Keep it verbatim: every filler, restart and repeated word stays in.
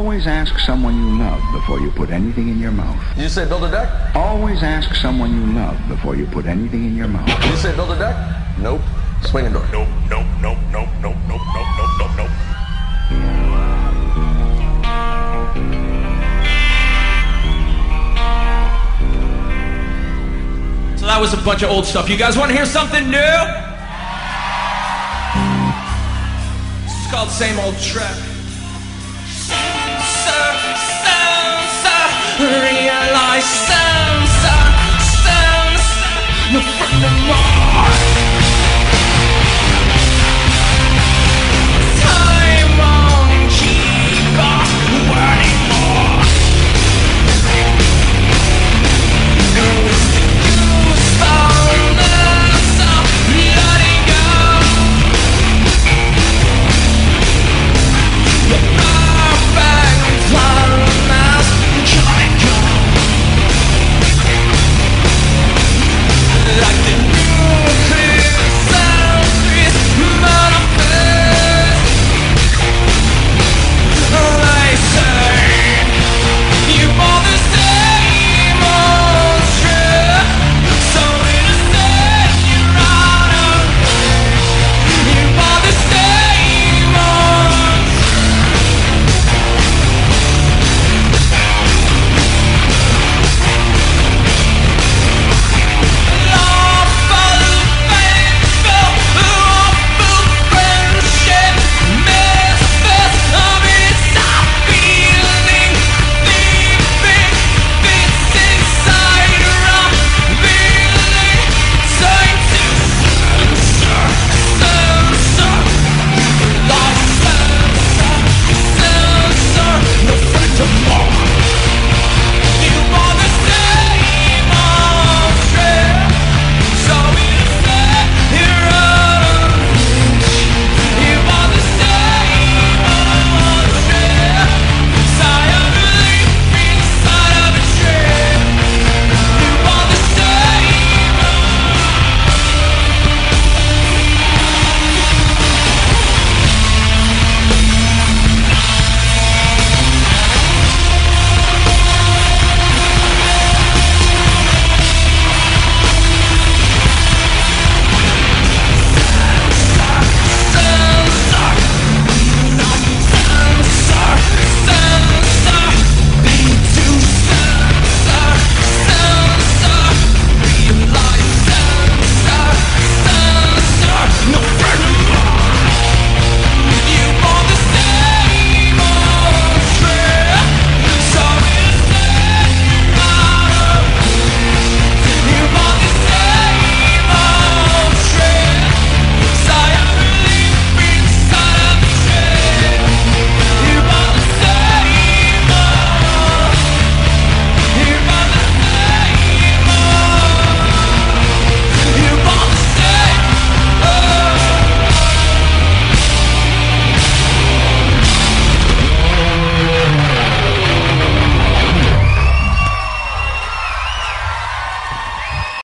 Always ask someone you love before you put anything in your mouth. Did you say build a deck? Always ask someone you love before you put anything in your mouth. Did you say build a deck? Nope. Swinging door. Nope, nope, nope, nope, nope, nope, nope, nope, nope, nope. So that was a bunch of old stuff. You guys want to hear something new? This is called Same Old Track.